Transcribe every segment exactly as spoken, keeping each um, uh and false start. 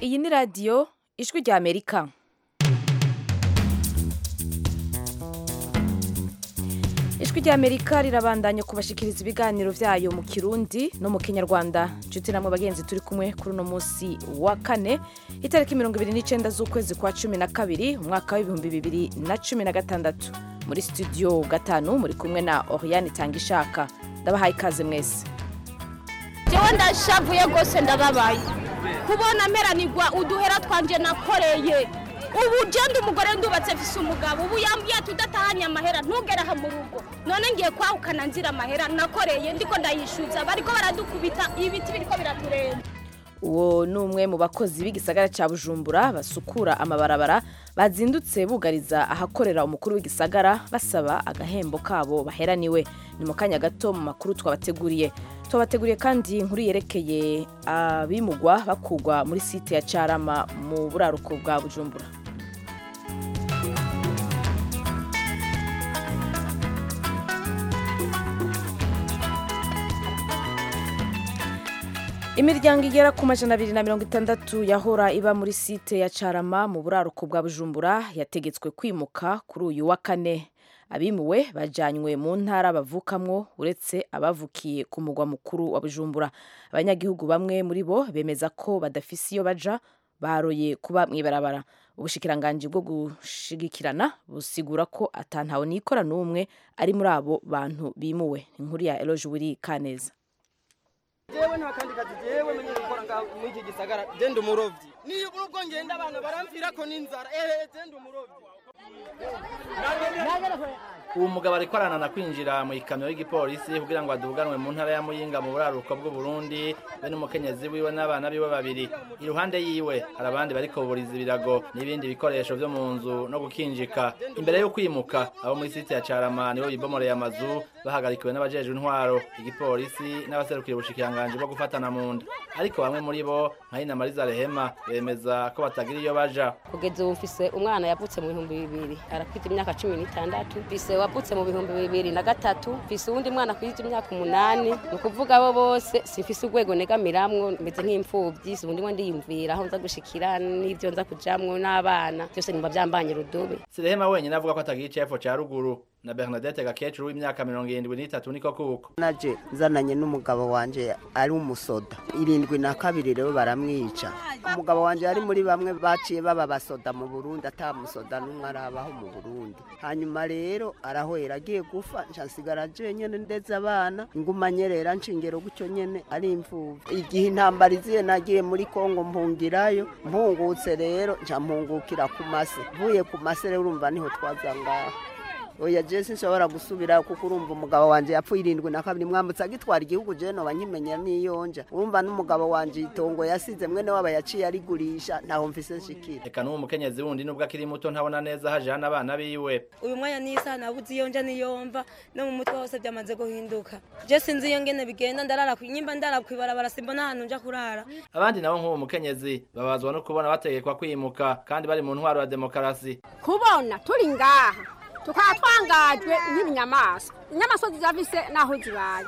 Iyi ni radiyo ijwi rya Amerika. Ijwi rya Amerika rirabandanya kubashikiriza ibiganiro vyayo mu Kirundi no mu Kinyarwanda. Nshuti namwe bagenzi turi kumwe kuri uno munsi wa kane itariki mirongo ibiri n'icenda z'ukwezi kwa cumi na kabiri umwaka w'ibihumbi bibiri na cumi na gatandatu. Muri studio gatanu muri kumwe na Oriane Tangishaka. Ndabahaye ikaze mwese. Jewe ndashavuye gose ndababaye. Kubona meranirwa uduhera twanje nakoreye. Ubu jende umugore ndubatse fise umugabo ubu yambwiye tudatahanya amahera ntugera ha mu rugo. None ngiye kwahukana nzira amahera nakoreye ndiko ndayishuza bariko baradukubita ibiti biriko biraturemba. Uwo numwe mu bakozi b'igisagara ca Bujumbura basukura amabarabara bazindutse bugariza ahakorera umukuru w'igisagara basaba agahembo kabo baheraniwe. Ni mu kanya gato mu makuru twabateguriye. Twabateguriye kandi inkuru yerekeye abimugwa bakugwa muri site ya Carama mu buraruko bwa Bujumbura. Imiryango igera ku majana abiri na mirongo itandatu yahora iba muri site ya Carama mu buraruko bwa Bujumbura yategetswe kwimuka kuri uyu wa kane. Abimuwe bajanywe mu ntara bavukamwo uretse abavukiye ku mugwa mukuru wa Bujumbura. Abanyagihugu bamwe muri bo bemeza ko badafise iyo baja baroye kuba mwibarabara. Ubushikiranganje bwo gushigikirana busigura ko atantaho nikora numwe ari muri abo bantu bimuwe. Inkuru ya Eloge Wiri Kaneza. Jewe nta kandi kazi jewe menye gukora nga mwiki gisagara gende umurovyi ni urugo ngenda abana baramfira ko n'inzara eh gende umurovyi. Uwo mugabo ariko aranana kwinjira mu ikamyo y'igipolisi kugira ngo aduganwe mu ntara ya Muyinga mu buraruko bw'u Burundi bene umukenyezi wiwe n'abana biwe babiri. Iruhande yiwe hari abandi bariko buriza ibirago n'ibindi bikoresho vyo mu nzu no gukinjika. Imbere yo kwimuka abo muri site ya Carama nibo bibomoreye amazu bahagarikiwe n'abajejwe intwaro igipolisi n'abaserukira ubushikiranganje bwo gufatana mu nda. Ariko bamwe muri bo nk'Ina Mariza Rehema bemeza ko batagira iyo baja. Kugeza ubu mfise umwana yavutse mu bihumbi bibiri arafite imyaka cumi n'itandatu mfise wavutse mu bihumbi bibiri na gatatu mfise uwundi mwana kwije imyaka umunani nukuvuga abo bose simfise urwego negamiramwo meze nk'imfuvyi ubundi ngo ndiyumvira aho nza gushikira n'ivyo nza kujamwo n'abana byose nimba byambanye rudobe. Sirehema wenyine avuga ko atagira icefo ca ruguru na Bernadette Gakecuru w'imyaka mirongo irindwi n'itatu niko kuko. Naje nzananye n'umugabo wanje ari umusoda irindwi na kabiri rero baramwica. Umugabo wanje ari muri bamwe baciye baba basoda mu Burundi atamusoda n'umwe arabaho mu Burundi. Hanyuma rero arahwera agiye gufa ncansigara je nyene ndetse abana inguma nyerera ncingero gucyo nyene ari imvuvu. Igihe intambara iziye nagiye muri Kongo mpungirayo mpungutse rero nca mpungukira ku mase. Vuye ku mase rero urumva niho twazanga. Oya Jesse nshobora gusubira kuko urumva umugabo wanje yapfuye irindwi na kabiri mwambutsa gitwara igihugu je no banyimenya niyonja. Urumva n'umugabo wanje itongo yasize mwene waba yaciye arigurisha ntaho mfise nshikira. Eka n'uwo mukenyezi wundi nubwo akiri muto ntabona neza hajana abana biwe. Uyu mwanya nisa nabuze iyonja niyomva no mu mutwe hose byamaze guhinduka. Je sinzi iyo ngene bigenda ndarara kunyimba ndara kwibarabara simbona ahantu nja kurara. Abandi nabo nk'uwo mukenyezi babazwa no kubona bategekwa kwimuka kandi bari mu ntwaro ya demokarasi. Kubona turi ngaha tukaba twangajwe nk'ibinyamaswa inyamaswa zizavise naho zibaye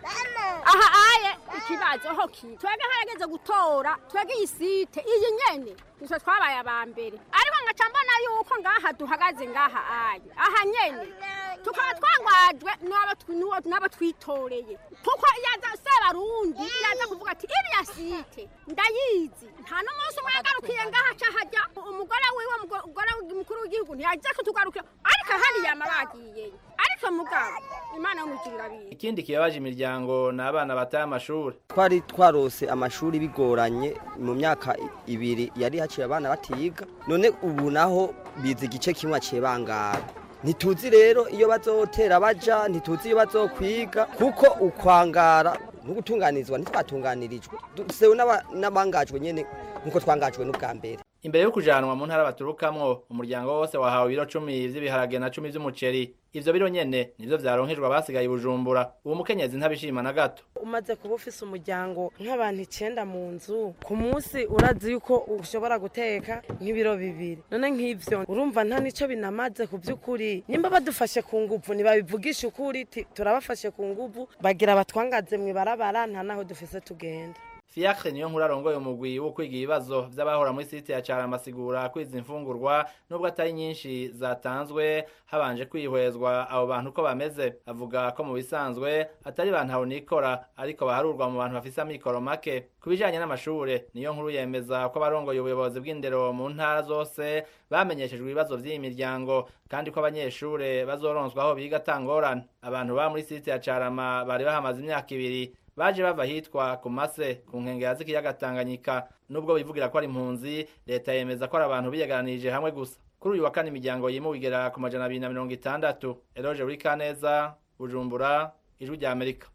aha aye ikibazo ho ki twege harageze gutora twege isite iyi nyene nitwe twabaye abambere ariko ngaca mbona yuko ngaha duhagaze ngaha aye aha nyene tukaba twangajwe n'abo twitoreye kuko yaza Sebarundi yaza kuvuga ati iri ya site ndayizi nta no munsi mwagarukiye ngaha cahajya umugore wiwe umugore w'umukuru w'igihugu ntiyaje kutugarukira ariko hali yamabagiye ariko mugabo Imana y'umukirira biye. Ikindi kibabaje imiryango n'abana bataye amashuri. Twari twarose amashuri bigoranye mu myaka ibiri yari haciye abana batiga none ubu naho bize igice kimwe aciye bangara. Ntituzi rero iyo bazotera baja ntituzi iyo bazokwiga kuko ukwangara n'ugutunganizwa ntitwatunganirijwe dusewe n'abangajwe nyene nkuko twangajwe n'ubwa mbere. Imbere yo kujanwa mu ntara baturukamwo umuryango wose wahawe ibiro cumi vy'ibiharage na cumi vy'umuceri. Ivyo biro nyene nivyo vyaronkejwe abasigaye Bujumbura. Uwo mukenyezi ntabishima na gato. Umaze kuba ufise umuryango nk'abantu icenda mu nzu ku munsi urazi yuko ushobora guteka nk'ibiro bibiri. None nk'ivyo urumva nta nico binamaze ku vy'ukuri. Nimba badufashe ku nguvu nibabivugisha ukuri turabafashe ku nguvu bagira batwangaze mwibarabara nta naho dufise tugenda. Fiacre niyo nkuru arongoye umugwi wo kwiga ibibazo vy'abahora muri site ya Carama asigura kwiza imfungurwa nubwo atari nyinshi zatanzwe habanje kwihwezwa abo bantu ko bameze. Avuga ko mu bisanzwe atari bantu nikora ariko baharurwa mu bantu bafise amikoro make. Kubijanye n'amashure niyo nkuru yemeza ko abarongoye ubuyobozi bw'indero mu ntara zose bamenyeshejwe ibibazo vy'iyi miryango kandi ko abanyeshure bazoronswa aho biga tangorana. Abantu ba muri site ya Carama bari bahamaze imyaka ibiri baje bava hitwa ku mase ku nkengera z'ikiyaga Tanganyika. Nubwo bivugira ko ari impunzi, leta yemeza ko ari abantu biyeganirije hamwe gusa. Kuri uyu wa kane imiryango yimuwe igera ku majana abiri na mirongo itandatu. Eloge Urikaneza, Bujumbura, Ijwi rya Amerika.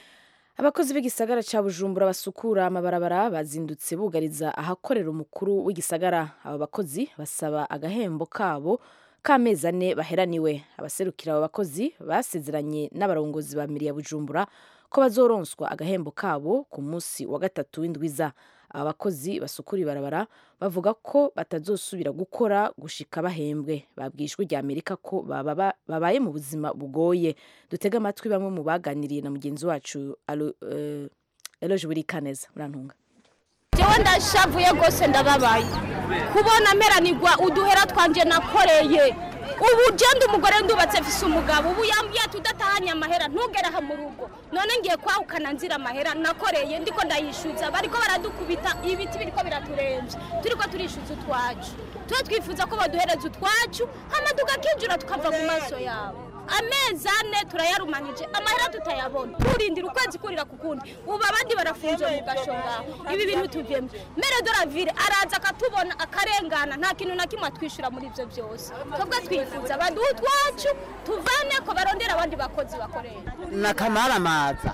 Abakozi b'igisagara ca Bujumbura basukura amabarabara bazindutse bugariza ahakorera umukuru w'igisagara. Abo bakozi basaba agahembo kabo k'amezi ane baheraniwe. Abaserukira abo bakozi basezeranye n'abarongozi ba miri ya Bujumbura ko bazoronswa agahembo kabo ku munsi wa gatatu w'indwiza. Aba bakozi basukura ibarabara bavuga ko batazosubira gukora gushika bahembwe. Babwishwe rya Amerika ko baba babaye mu buzima bugoye. Dutega amatwi bamwe mu baganiriye na mugenzi wacu uh, Eloge Urikaneza murantunga. Jewe ndashavuye gose ndababaye kubona meranirwa uduhera twanje nakoreye. Ubu jende umugore ndubatse fise umugabo ubu yambye tudatahanya amahera ntugera ha mu rugo none ngiye kwahukana nzira amahera nakoreye ndiko ndayishuza bariko baradukubita ibiti biriko biraturemvye turiko turishuza utwacu twe twifuza ko baduhereza utwacu hamaduka kinjura tukava mu maso yabo amezi ane turayarumanije amahera tutayabona turindira ukwezi kurira kukundi ubu abandi barafunze mu gashonga ibi bintu tuvyemye mere de la ville araza akatubona akarengana nta kintu na kimwe twishura muri ivyo byose twebwe twifuza baduha utwacu tuvane ko barondera abandi bakozi bakorera nakamara amaza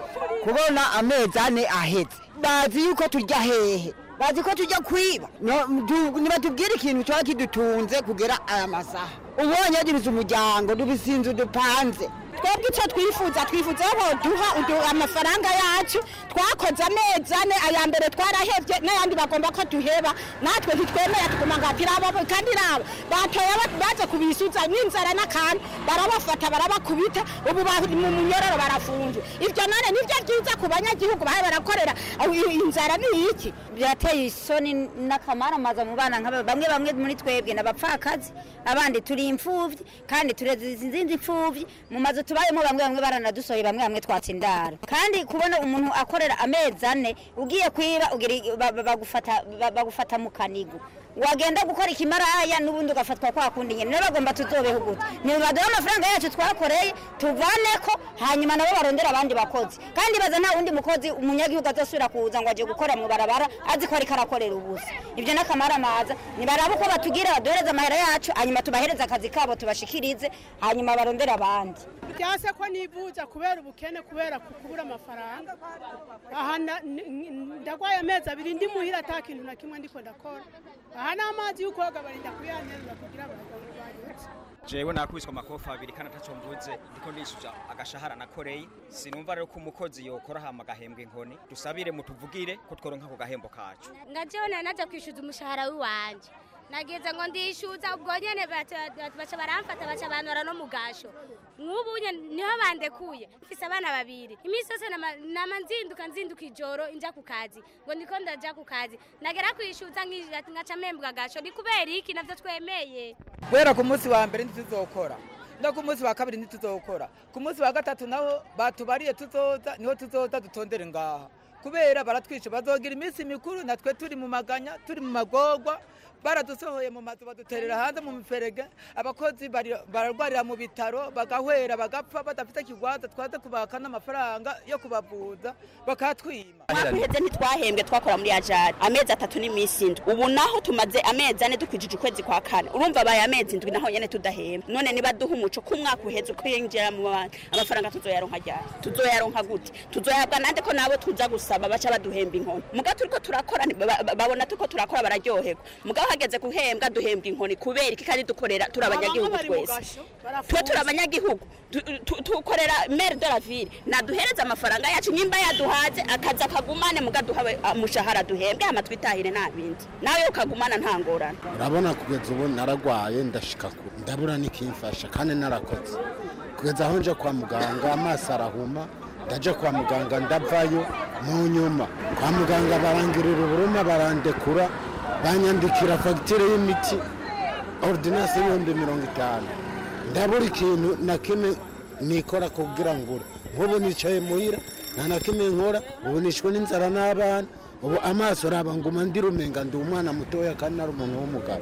kubona amezi ane ahetse bazi yuko turya hehe bazi ko tujya kwiba niba tubwira ikintu cyo kidutunze kugera aya masaha ubonye agize umuryango dubisinze dupanze twebwe icyo twifuza twifuza ko duha amafaranga yacu twakoze amezi ane aya mbere twarahevye n'ayandi bagomba ko duheba natwe ntitwemera tuguma ngatira abo kandi rabo batoye baje kubisuza n'inzara n'akantu barabafata barabakubita ubu mu munyororo barafunze ivyo none nivyo byiza ku banyagihugu bahe barakorera inzara ni iki byateye isoni n'akamara maza mu bana nka bamwe bamwe muri twebwe n'abapfakazi abandi turi imfuvyi kandi tureze izinzi imfuvyi mu mazu tubayemo bamwe bamwe baranadusoye bamwe bamwe twatsindara kandi kubona umuntu akorera amezi ane ugiye kwiba bagufata bagufata mu kanigo wagenda gukora ikimaraya n'ubundi ugafatwa kwa kundi nyene ne bagomba tuzobeho gute ni baduha amafaranga yacu twakoreye tuvaneko hanyuma nabo barondera abandi bakozi kandi baza nta wundi mukozi umunyagihugu azosubira kuza ngo aje gukora mu barabara azi ko ari karakorera ubusa ivyo n'akamara maza ni barabo ko batugira baduhereza amahera yacu hanyuma tubahereza akazi kabo tubashikirize hanyuma barondera abandi byase ko nibuza kubera ubukene kubera kubura amafaranga aha ndagwaye amezi abiri ndi muhira atakintu na kimwe ndiko ndakora aha n'amazi y'ukoga barinda kuyanterura kugira abagabo jewe nakubiswa amakofa abiri kandi ataco mvuze ndiko ndisuja agashahara nakoreye sinumva rero ko umukozi yokora hama gahembwe inkoni dusabire mutuvugire ko tworonka ko gahembo kacu ngajewe naje kwishuza umushahara w'iwanje nageze ngo ndishuza ubwo nyene baca baramfata baca banora no mugasho nk'ubu niho bandekuye mfise abana babiri imisi yose nama nzinduka nzinduka ijoro inja ku kazi ngo ndiko ndaja ku kazi nagera kwishuza ngaca membwa gasho ni kubera iki navyo twemeye kubera ku munsi wa mbere ntituzokora no ku munsi wa kabiri ntituzokora ku munsi wa gatatu naho batubariye tuzoza niho tuzoza dutondere ngaha kubera baratwishe bazogira iminsi mikuru natwe turi mu maganya turi mu magogwa baradusohoye mu mazu baduterera hanze mu miferege abakozi bararwarira mu bitaro bagahwera bagapfa badafite kigwaza twaze kubaka n'amafaranga yo kubavuza bakatwima twaheze ntitwahembwe twakora muri ajari amezi atatu n'iminsi indwi ubu naho tumaze amezi ane dukwijije ukwezi kwa kane urumva baye amezi indwi naho nyene tudahembwa none niba duha umuco ku mwaka uheze kwinjira mu bantu amafaranga tuzoyaronka ryari tuzoyaronka gute tuzoyahabwa nande ko nabo tuza gusaba baca baduhemba inkono muga turiko turakora babona tuko turakora bararyoherwa muga hageze kuhembwa duhembwa inkoni kubera iki kandi dukorera turabanyagihugu twese twe turabanyagihugu tukorera maire de la ville naduhereza amafaranga yacu nimba yaduhaze akaza kagumane muga duhawe umushahara duhembwe ama twitahire nabindi nawe ukagumana ntangorana urabona kugeza ubu naragwaye ndashika ku ndabura nikimfasha kandi narakoze kugeza aho nje kwa muganga amaso arahuma ndaja kwa muganga ndavayo mu nyuma kwa muganga barangirira uburuma barandekura banyandikira fagitire y'imiti ordinance y'ibihumbi mirongo itanu ndabura ikintu na kimwe nikora kugira ngo nk'ubu nicaye muhira nta na kimwe nkora ubu nishwe n'inzara n'abana ubu amaso araba nguma ndirumenga ndi umwana mutoya kandi ari umuntu w'umugabo.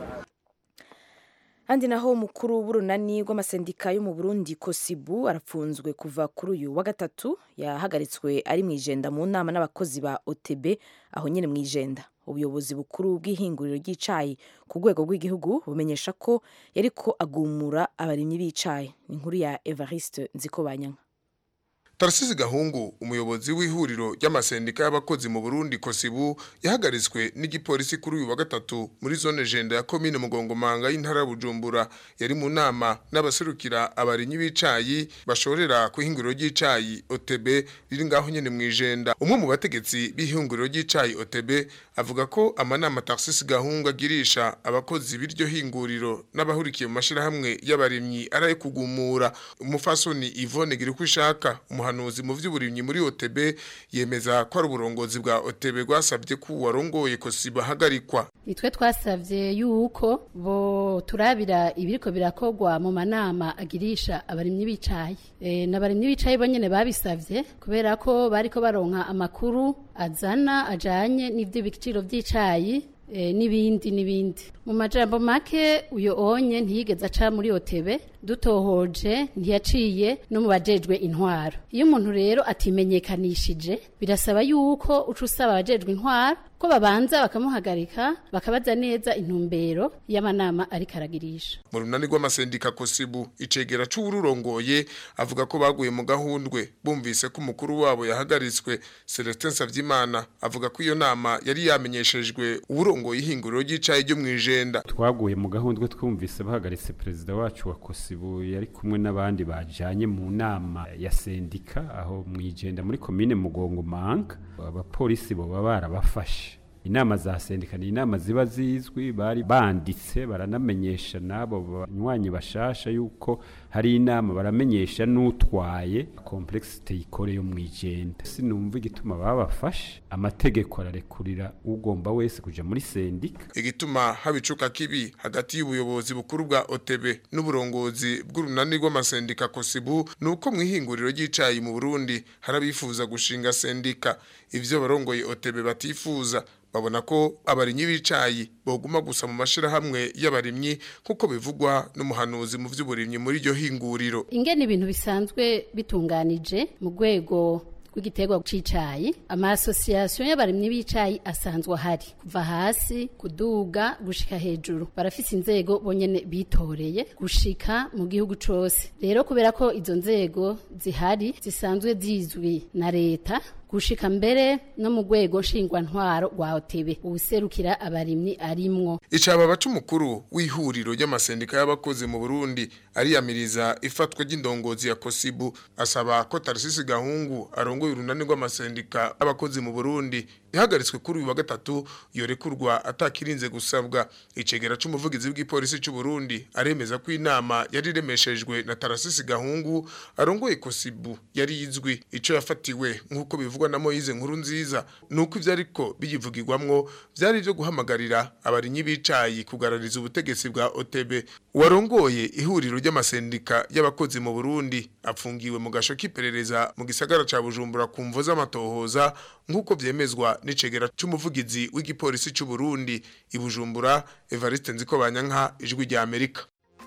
Handi naho umukuru w'urunani rw'amasendika yo mu Burundi Kosibu arapfunzwe kuva kuri uyu wa gatatu yahagaritswe ari mu ijenda mu nama n'abakozi ba O T B aho nyene mu ijenda. Ubuyobozi bukuru bw'ihinguriro ry'icayi ku rwego rw'igihugu bumenyesha ko yariko agumura abarimyi b'icayi. Inkuru ya Evariste Nzikobanyanka. Tarcisse Gahungu umuyobozi w'ihuriro ry'amasendika y'abakozi mu Burundi Kosibu yahagaritswe n'igipolisi kuri uyu wa gatatu muri zone jenda ya commune Mugongomanga y'intara ya Bujumbura. Yari mu nama n'abaserukira abarinyi b'icayi bashorera ku ihinguriro ry'icayi O T B riri ngaho nyene mu ijenda. Umwe mu bategetsi b'ihinguriro ry'icayi O T B avuga ko amanama Tarcisse Gahungu agirisha abakozi b'iryo hinguriro n'abahurikiye mu mashirahamwe y'abarimyi araye kugumura. Umufasoni Yvonne Girikushaka umuhanuzi mu vy'uburimyi muri O T B yemeza ko ari uburongozi bwa O T B rwasabye ko warongoye Kosibu hagarikwa. Nitwe twasavye yuko bo turabira ibiriko birakogwa mu manama agirisha abarimyi b'icayi. E, n'abarimyi b'icayi bonyene babisavye kubera ko bariko baronka amakuru azana ajanye n'ivyo biciro vy'icayi e, nibindi nibindi. Mu majambo make uyo onye ntiyigeze aca muri O T B dutohoje ntiyaciye no mu bajejwe intwaro. Iyo umuntu rero atimenyekanishije birasaba yuko uca usaba abajejwe intwaro ko babanza bakamuhagarika bakabaza neza intumbero y'amanama ari karagirisha. Mu runani rw'amasendika Kosibu icegera c'ururongoye avuga ko baguye mu gahundwe bumvise ko umukuru wabo yahagaritswe. Celestin Savyimana avuga ko iyo nama yari yamenyeshejwe uburongoye ihinguriro ry'icayi ryo mwijenda. Twaguye mu gahundwe twumvise bahagaritse perezida wacu wa Kosibu yari kumwe n'abandi bajanye mu nama ya sendika aho mwijenda muri commune Mugongomanga. Abapolisi bo barabafashe. Inama za sendika ni inama ziba zizwi bari banditse baranamenyesha nabo banywanyi bashasha yuko hari inama baramenyesha n'utwaye complexité ikore yo mwijenda. Sinumva igituma babafashe amategeko ararekurira ugomba wese kuja muri sendika. Igituma habicuka kibi hagati y'ubuyobozi bukuru bwa O T B n'uburongozi bw'urunani rw'amasendika Kosibu nuko mwihinguriro ry'icayi mu Burundi harabifuza gushinga sendika. Ivyo barongoye O T B batifuza babona ko abarinyi b'icayi boguma gusa mu mashira hamwe y'abarimyi kuko bivugwa n'umuhanuzi mu vy'uburimyi muri ryo hinguriro. Ingene ibintu bisanzwe bitunganije mu rwego rw'igiterwa c'icayi ama association y'abarimyi b'icayi asanzwe hari kuva hasi kuduga gushika hejuru barafise inzego bonyene bitoreye gushika mu gihugu cose. Rero kubera ko izo nzego zihari zisanzwe zizwi na leta gushika mbere no mu rwego nshingwa ntwaro rwa O T B ubuserukira abarimyi arimwo. Icaba bacu mukuru w'ihuriro ry'amasendika y'abakozi mu Burundi ariyamiriza ifatwa ry'indongozi ya Kosibu asaba ko Tarcisse Gahungu arongoye urunani rw'amasendika y'abakozi mu Burundi ihagaritswe kuri uyu wa gatatu yorekurwa atakirinze gusabwa. Icegera c'umuvugizi w'igipolisi c'u Burundi aremeza ko inama yari remeshejwe na Tarcisse Gahungu arongoye Kosibu yari izwi ico yafatiwe nkuko bivugwa na Moise Nkuru nziza nuko ivyo ariko biyivugirwamwo vyari byo guhamagarira abarinyi b'icayi kugarariza ubutegetsi bwa O T B. Warongoye ihuriro ry'amasendika y'abakozi mu Burundi apfungiwe mu gasho k'iperereza mu gisagara ca Bujumbura ku mvo z'amatohoza nkuko vyemezwa n'icegera c'umuvugizi w'igipolisi c'u Burundi i Bujumbura. Evariste Nzikobanyanka, Ijwi rya Amerika.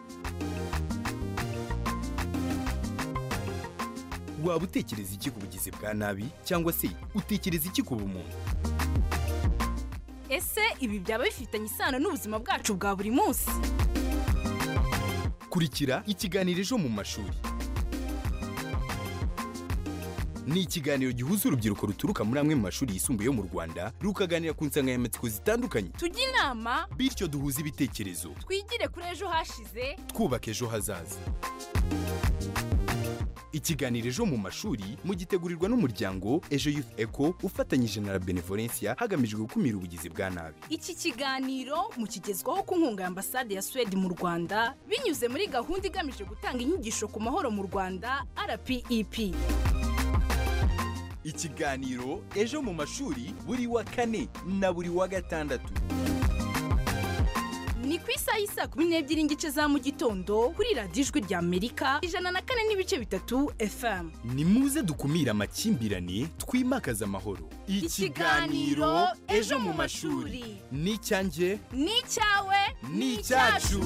Waba utekereza iki ku bugizi bwa nabi cyangwa se utekereza iki ku bumuntu? Ese ibi byaba bifitanye isano n'ubuzima bwacu bwa buri munsi? Kurikira ikiganiro ejo mu mashuri. Ni ikiganiro gihuza urubyiruko ruturuka muri amwe mu mashuri yisumbuye yo mu Rwanda rukaganira ku nsanganyamatsiko zitandukanye. Tujye inama bityo duhuze ibitekerezo. Twigire kuri ejo hashize twubaka ejo hazaza. Ikiganiro ejo mu mashuri mugitegurirwa n'umuryango Ejo Youth Eco ufatanyije na Benevolencia hagamijwe gukumira ubugizi bwa nabi. Iki kiganiro mukigezwaho ku nkunga ya Ambasade ya Sweden mu Rwanda binyuze muri gahunda igamije gutanga inyigisho ku mahoro mu Rwanda R P E P. ikiganiro ejo mu mashuri buri wa kane na buri wa gatandatu. Ni ku isaha y'isa kumi n'ebyiri n'igice za mu gitondo kuri radiyo ijwi rya Amerika ijana na kane n'ibice bitatu F M. Ni muze dukumira amakimbirane twimakaza amahoro. Ikiganiro ejo mu mashuri ni icyanjye ni icyawe ni icyacu.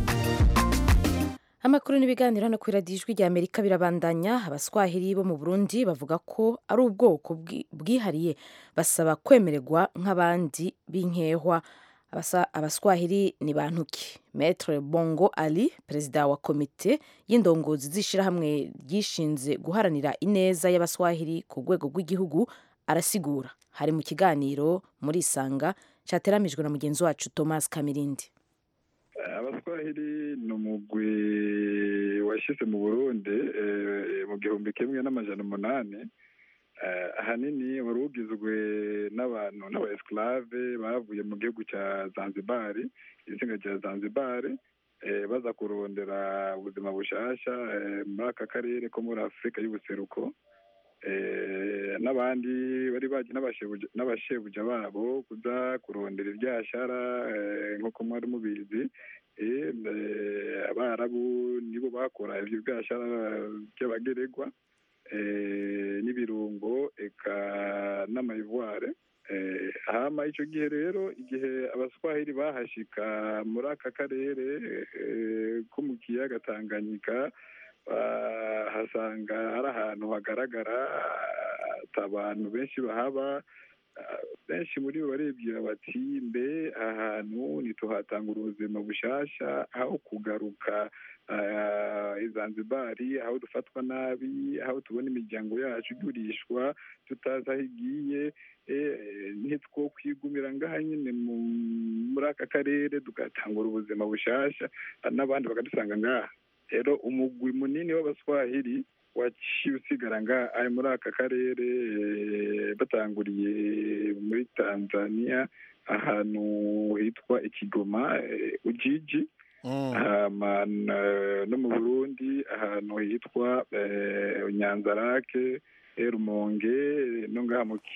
Amakuru n'ibiganiro no kuri radiyo ijwi rya Amerika birabandanya. Abaswahili bo mu Burundi bavuga ko ari ubwoko bwihariye, basaba kwemererwa nk'abandi b'inkehwa. Abaswahili ni bantuki. Maître Bongo Ali, perezida wa komite y'indongozi z'ishirahamwe ryishinze guharanira ineza y'abaswahili ku rwego rw'igihugu, arasigura. Hari mu kiganiro muri Isanga cyateramijwe na mugenzi wacu Thomas Kamirindi. Abaswahili ni umugwi washize mu Burundi mu gihumbi kimwe n'amajana umunani. Ahanini wari ugizwe n'abantu n'abaesclave bavuye mu gihugu cya Zanzibar, izinga rya Zanzibar, baza kurondera ubuzima bushasha muri aka karere ko muri Afurika y'ubuseruko. N'abandi bari baje n'abashebuja babo kuza kurondera ibyashara nk'uko mwari mubizi. Abarabu nibo bakora ibyo byashara by'abageregwa n'ibirungo eka n'amayivuare. Hama icyo gihe rero igihe abaswahili bahashika muri aka karere ko mu kiyaga Tanganyika, hasanga ari ahantu hagaragara abantu benshi bahaba. Benshi muri bo barebye bati mbe ahantu nituhatanga ubuzima bushasha aho kugaruka Zanzibari, aho dufatwa nabi, aho tubona imiryango yacu igurishwa tutazi aho igiye. Ntitwo kwigumira ngaha nyine muri aka karere tugatangura ubuzima bushasha n'abandi bakadusanga ngaha. Rero umugwi munini w'abaswahili waciye usigara ngaha ari muri aka karere, batanguriye muri Tanzania ahantu hitwa Ikigoma, Ujiji. No mu Burundi ahantu hitwa Nyanzarake, Rumonge, no ngaha mu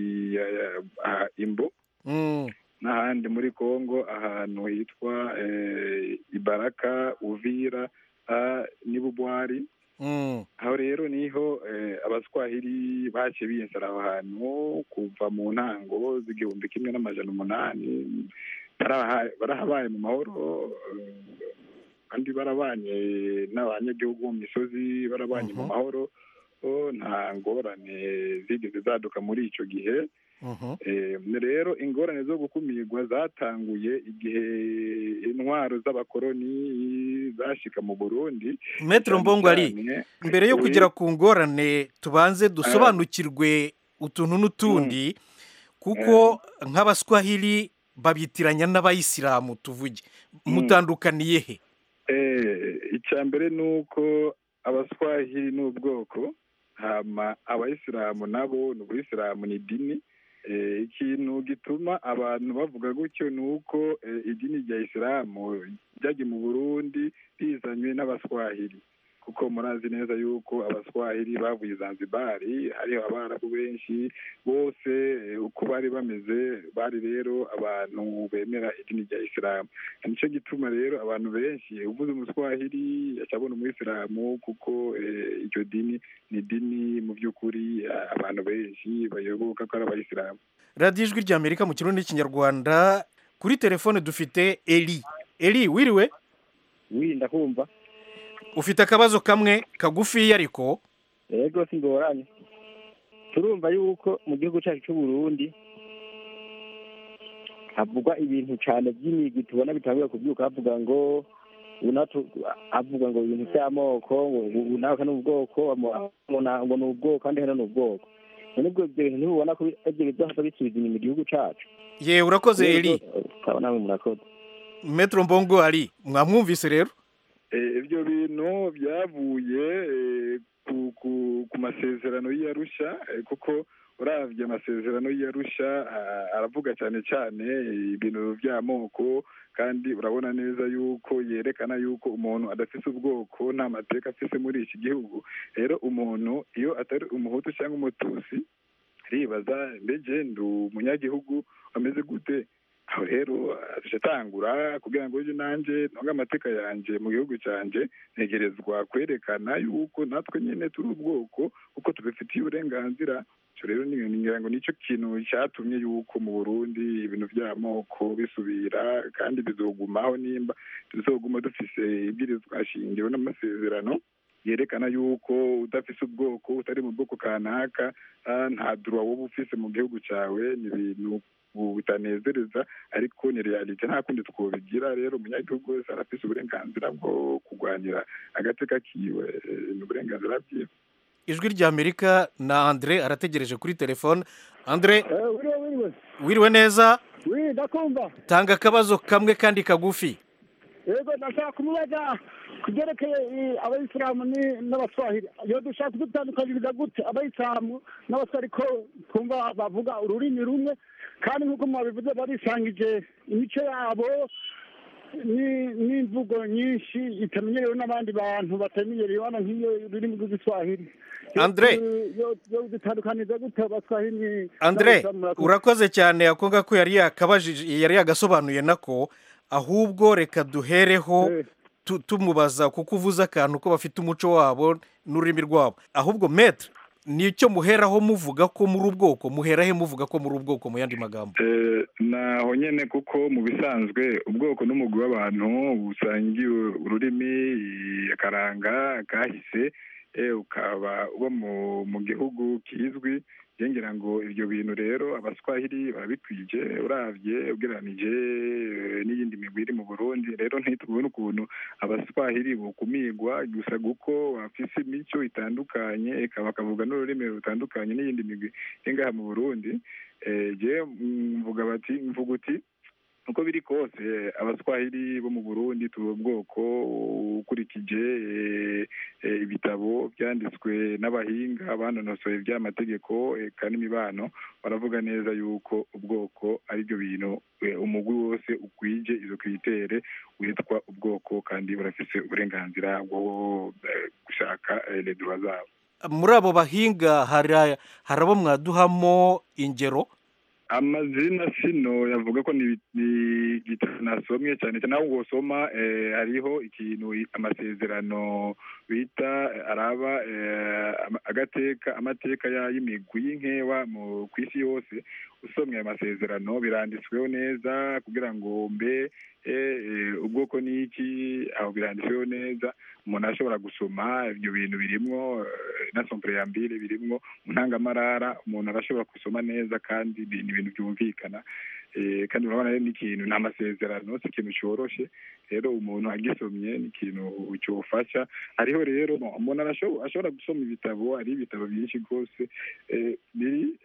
Imbo. N'ahandi muri Kongo ahantu hitwa Ibaraka, Uvira n'Ibubwari. Aho rero niho abaswahili baciye biyensara aho hantu kuva mu ntango z'igihumbi kimwe n'amajana umunani. Barahabaye mu mahoro kandi barabanye n'abanyagihugu mu misozi, barabanye mu mahoro, nta ngorane zigeze zaduka muri icyo gihe. Rero ingorane zo gukumirwa zatanguye igihe intwaro z'abakoroni zashika mu Burundi. Maître Mbongo Ali, mbere yo kugera ku ngorane tubanze dusobanukirwe utuntu n'utundi, kuko nk'abaswahili babitiranya n'abayisilamu, tuvuge mutandukaniye he? Icya mbere ni uko abaswahili ni ubwoko, hama abayisilamu nabo ni ubuyisilamu, ni idini. Ikintu gituma abantu bavuga gutyo ni uko idini rya isilamu ryagiye mu Burundi rizanywe n'abaswahili, kuko murazi neza yuko abaswahili bavuye Zanzibari, hariho abarabu benshi, bose uko bari bameze bari rero abantu bemera idini rya isilamu. Nicyo gituma rero abantu benshi uvuze umuswahili acabona umuyisilamu, kuko iryo dini ni dini mu by'ukuri abantu benshi bayoboka ko ari abayisilamu. Radiyo Ijwi rya Amerika mu Kirundi n'Ikinyarwanda. Kuri telefone dufite Eli. Eli, wiriwe? Wi, ndakumva. Ufite akabazo kamwe kagufi ariko? Yego, singoranye. Turumva yuko mu gihugu cyacu cy'u Burundi havugwa ibintu cyane by'imigwi tubona bitanguye kubyuka, havuga ngo unatu avuga ngo ibintu by'amoko, ngo unaka n'ubwoko, ngo n'ubwoko kandi hano n'ubwoko. None ubwo bintu ntibubona ko ibyo bizaha bisubiza inyuma igihugu cyacu? Ye, urakoze Eli. Kabona namwe murakoze. Maître Mbongo Ali, mwamwumvise rero? Ibyo bintu byavuye ku masezerano y'Arusha, kuko uravye amasezerano y'Arusha aravuga cyane cyane ibintu by'amoko kandi urabona neza yuko yerekana yuko umuntu adafise ubwoko nta mateka afise muri iki gihugu. Rero umuntu iyo atari umuhutu cyangwa umutusi ribaza mbege ndi umunyagihugu ameze gute. Aho rero dushatangura kugira ngo ejo nanje nonga amateka yanje mu gihugu canje ntegerezwa kwerekana yuko natwe nyene turi ubwoko kuko tubifitiye uburenganzira. Cyo rero ni ngira ngo nico kintu cyatumye yuko mu Burundi ibintu by'amoko bisubira kandi bizogumaho nimba tuzoguma dufise ibwirizwa shingiro n'amasezerano yerekana yuko udafise ubwoko utari mu bwoko kanaka nta droit wowe ufise mu gihugu cawe. Ni ibintu bitanezereza ariko ni realite nta kundi twobigira. Rero umunyagihugu wese arafise uburenganzira bwo kurwanira agateka kiwe n'uburenganzira bwiwe. Ijwi rya Amerika na Andre arategereje kuri telefone. Andre wiriwe neza? Oui, ndakumva. Tanga akabazo kamwe kandi kagufi. Yego ndashaka kumubaza kugerekeye abayisilamu n'abaswahili. Yo dushaka kudutandukanyiriza gute abayisilamu n'abaswahili ko twumva bavuga ururimi rumwe kandi nk'uko mwabivuze barisangije imico yabo n'imvugo nyinshi itamenyerewe n'abandi bantu batamenyereye wana nk'iyo ururimi rw'igiswahili. Andre yo dutandukanyiriza gute abaswahili? Andre urakoze cyane ako ngako yari yakabajije yari yagasobanuye nako ahubwo reka duhereho tumubaza kuko uvuze akantu ko bafite umuco wabo n'ururimi rwabo. Ahubwo maître nicyo muheraho muvuga ko muri ubwoko muherahe muvuga ko muri ubwoko mu yandi magambo? Eh naho nyene kuko mu bisanzwe ubwoko n'umugwi w'abantu usangiye ururimi akaranga kahise ukaba uba mu gihugu kizwi. Yengira ngo ibyo bintu rero abaswahili barabikwije uravye ugeranije n'iyindi migwi iri mu Burundi. Rero ntitubona ukuntu abaswahili bukumigwa gusa guko bafise imico itandukanye ikaba kavuga n'ururimi rutandukanye n'iyindi migwi yengaha mu Burundi. Je mvuga bati mvuga uti uko biri kose abaswahili bo mu Burundi turi ubwoko ukurikije ibitabo byanditswe n'abahinga banonosoye by'amategeko kandi imibano baravuga neza yuko ubwoko ari byo bintu umugwi wose ukwije izo kwitere witwa ubwoko kandi barafise uburenganzira bwo gushaka les droits zabo. Muri abo bahinga hari harabo mwaduhamo ingero? Amazina sino yavuga ko ni gitanasomye cyane cyane aho gusoma hariho ikintu amasezerano bita araba agateka amateka y'imigwi y'inkewa mu kwisi yose. Usomye amasezerano biranditsweho neza kugira ngo mbe ubwoko niki aho biranditsweho neza umuntu ashobora gusoma ibyo bintu birimo na sompreambire birimo muntangamarara umuntu arashobora gusoma neza kandi ni ibintu byumvikana. Kandi urabona rero n'ikintu n'amasezerano si ikintu cyoroshe. Rero umuntu agisomye ni ikintu cyofasha. Hariho rero umuntu ashobora gusoma ibitabo ari ibitabo byinshi rwose biri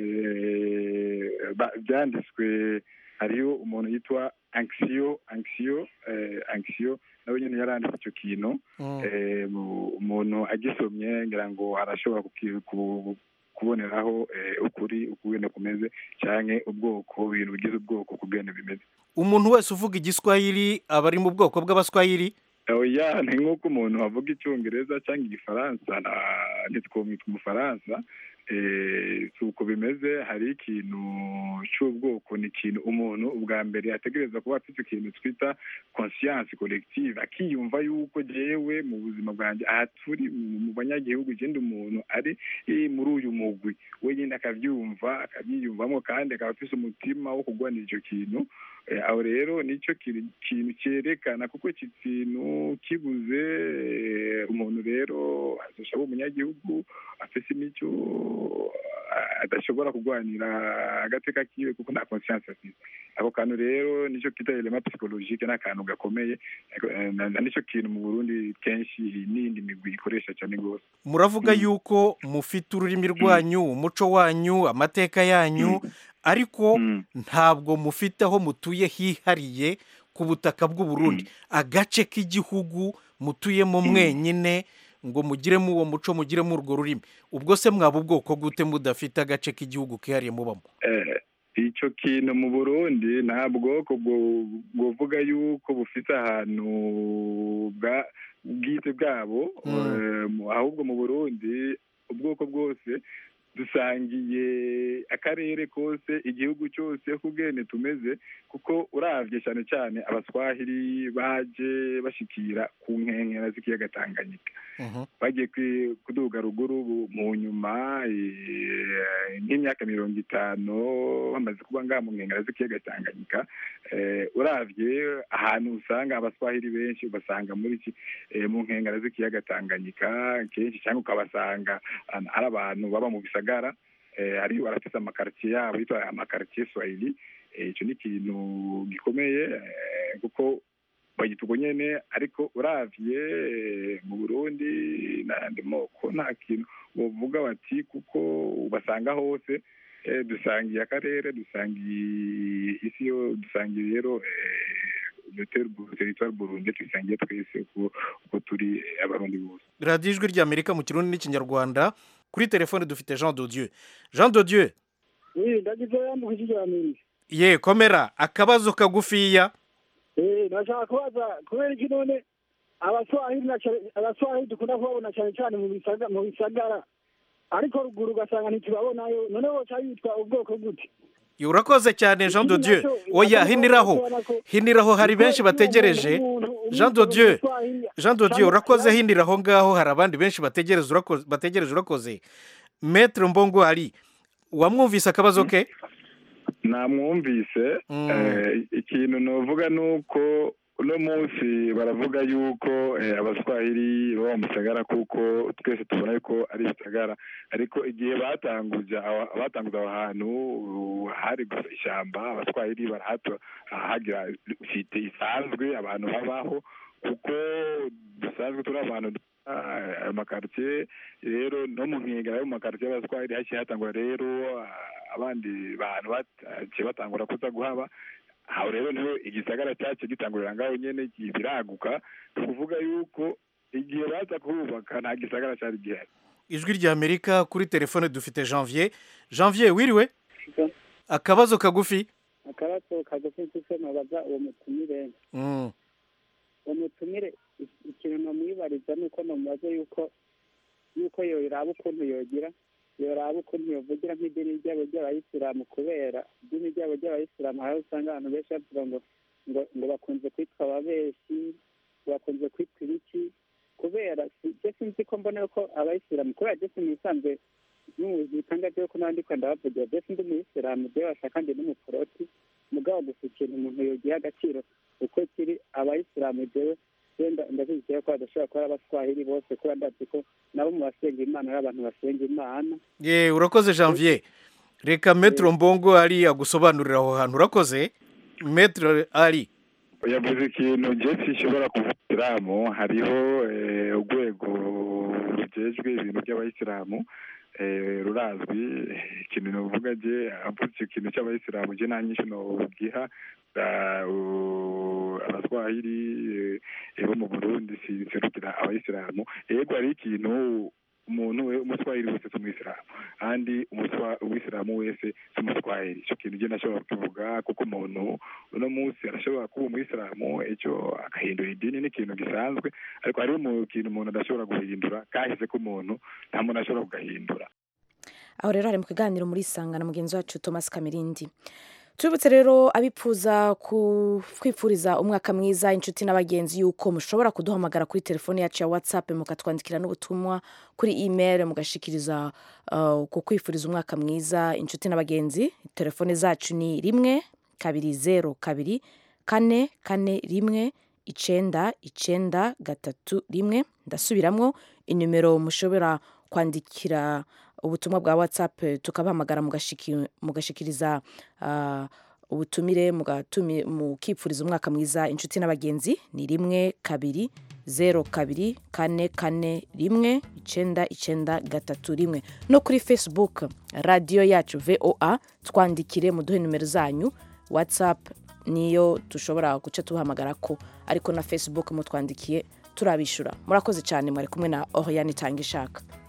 byanditswe. Hariho umuntu yitwa Anxio Anxio Anxio nawe nyine yaranditse icyo kintu. Umuntu agisomye ngira ngo arashobora kuboneraho ukuri ukubene kumeze cyane ubwoko ibintu bigize ubwoko kubene bimeze. Umuntu wese uvuga igiswahili aba ari mu bwoko bw'abaswahili? Oya ni nk'uko umuntu avuga icyongereza cyangwa igifaransa ntitwomwita umufaransa. Suko bimeze. Hari ikintu cy'ubwoko ni ikintu umuntu ubwa mbere ategereza kuba afite ikintu twita conscience collective akiyumva yuko jewe mu buzima bwanjye aha turi mu banyagihugu genda umuntu ari muri uyu mugwi wenyine akabyumva akabyiyumvamo kandi akaba afite umutima wo kurwanira icyo kintu. Aho rero nicyo kintu cyerekana kuko iki kintu kibuze umuntu rero azashaba umunyagihugu afite imico adashobora kurwanira agateka kiwe kuko nta conscience afite. Ako kantu rero nicyo kita element psychologique n'akantu gakomeye nicyo kintu mu Burundi kenshi n'indi migwi ikoresha cyane gose. Muravuga yuko mufite ururimi rwanyu umuco wanyu amateka yanyu ariko ntabwo mufite aho mutuye hihariye ku butaka bw'u Burundi agace k'igihugu mutuyemo mwenyine ngo mugiremo uwo muco mugiremo urwo rurimi ubwo se mwaba ubwoko gute mudafite agace k'igihugu kihariye mubamo icyo kintu mu Burundi nta bwoko bwovuga yuko bufite ahantu bwite bwabo ahubwo mu Burundi ubwoko bwose dusangiye akarere kose igihugu cyose kugene tumeze kuko uravye cyane cyane abaswahili baje bashikira ku nkengera z'ikiyaga Tanganyika bagiye kuduga ruguru mu nyuma nk'imyaka mirongo itanu bamaze kuba ngaha mu nkengera z'ikiyaga Tanganyika uravye ahantu usanga abaswahili benshi ubasanga muri mu nkengera z'ikiyaga Tanganyika kenshi cyangwa ukabasanga ari abantu baba mu bisagara hari barafite amakartier yabo yitwa amakartier Swahili icyo ni ikintu gikomeye kuko bagitugo nyene ariko uravye mu Burundi n'andi moko nta kintu bovuga bati kuko ubasanga hose dusangiye akarere dusangiye isi yo dusangiye rero territoire Burundi tusangiye twese uko turi abarundi bose. Radio Ijwi ry'Amerika mu Kirundi n'Ikinyarwanda kuri telefone dufite Jean de Dieu. Jean de Dieu. Oui, ndagize yamuhije cyane. Ye komera akabazo kagufiya. Eh, nashaka kubaza kubera iki none abaswahili na abaswahili dukunda kubabona cyane cyane mu bisagara mu bisagara ariko ruguru ugasanga ntitubabona none bo cyitwa ubwoko gute? Urakoze cyane Jean de Dieu. Oya hiniraho. Hiniraho hari benshi bategereje. Jean de Dieu. Jean de Dieu urakoze hiniraho ngaho hari abandi benshi bategereje urakoze bategereje urakoze. Maître Mbongo Ali wamwumvise akabazo ke? Namwumvise ikintu novuga nuko uno munsi baravuga yuko abaswahili baba mu Gisagara kuko twese tubona ko ari Gisagara ariko igihe batanguza abatanguza ahantu hari gusa ishyamba abaswahili barahato hagira site isanzwe abantu babaho kuko dusanzwe turi abantu amakartier rero no mu nkengera yo mu makartier y'abaswahili haciye hatangura rero abandi bantu baciye batangura kuza guhaba aho rero niho igisagara cyacu gitangurira ngaho nyene biraguka kuvuga yuko igihe baza kubaka nta gisagara cyari gihari. Ijwi ry'Amerika kuri telefone dufite Janvier. Janvier wiriwe? Akabazo kagufi? Akabazo kagufi mfise nabaza uwo mutumire. Mm. Uwo mutumire ikintu namwibariza nuko namubaza yuko yuko yoyiraba ukuntu yogira yoraba ukuntu yovugira nk'idini ryabo ry'abayisilamu kubera idini ryabo ry'abayisilamu hari usanga abantu benshi bavuga ngo ngo ngo bakunze kwitwa ababeshi bakunze kwitwa ibiki kubera je sinzi ko mbona ko abayisilamu kubera je sinsanzwe n'ubuzi bitangaje ko n'abandi kwenda bavugira je sinzi umuyisilamu je bashaka ndi n'umuporoti mugabo gusa ikintu umuntu yogiha agaciro uko kiri abayisilamu jewe wenda ndabizi ko adashobora kuba abaswahili bose kuba ndazi ko nabo mu basenga imana ari abantu basenga imana. Ye urakoze Janvier. Reka Maître Mbongo Ali agusobanurira aho hantu urakoze. Maître Ali. Yavuze ikintu je sishobora kuvugiramo hariho urwego rujejwe ibintu by'abayisilamu rurazwi ikintu novuga je avuze ikintu cy'abayisilamu je nanyisho no giha abaswahili ebo mu Burundi sinserukira abayisilamu yego ari ikintu umuntu we umuswahili wese umuyisilamu andi umuyisilamu wese umuswahili icyo kintu je nashobora kuvuga kuko umuntu uno munsi arashobora kuba umuyisilamu icyo akahindura idini n'ikintu gisanzwe ariko hari mu kintu umuntu adashobora guhindura kahise ko umuntu nta muntu ashobora kugahindura. Aho rero hari mu kiganiro muri Sangana mugenzi wacu Thomas Kamirindi. Tubutse rero abipfuza kwifuriza umwaka mwiza inshuti n'abagenzi yuko mushobora kuduhamagara kuri telefone yacu ya WhatsApp mukatwandikira n'ubutumwa kuri email mugashikiriza uh, ku kwifuriza umwaka mwiza inshuti n'abagenzi. Telefone zacu ni rimwe kabiri zero kabiri kane kane rimwe icenda icenda gatatu rimwe. Ndasubiramwo inimero mushobora kwandikira ubutumwa bwa WhatsApp tukabahamagara mugashikiriza uh, ubutumire mugatumi mukipfuriza umwaka mwiza inshuti n'abagenzi ni rimwe kabiri zero kabiri kane kane rimwe icenda icenda gatatu rimwe. No kuri Facebook radio yacu V O A twandikire muduhe numero zanyu. WhatsApp niyo tushobora guca tuhamagarako ariko na Facebook mutwandikiye turabishura murakoze cyane mwari kumwe na Oriane Tangishaka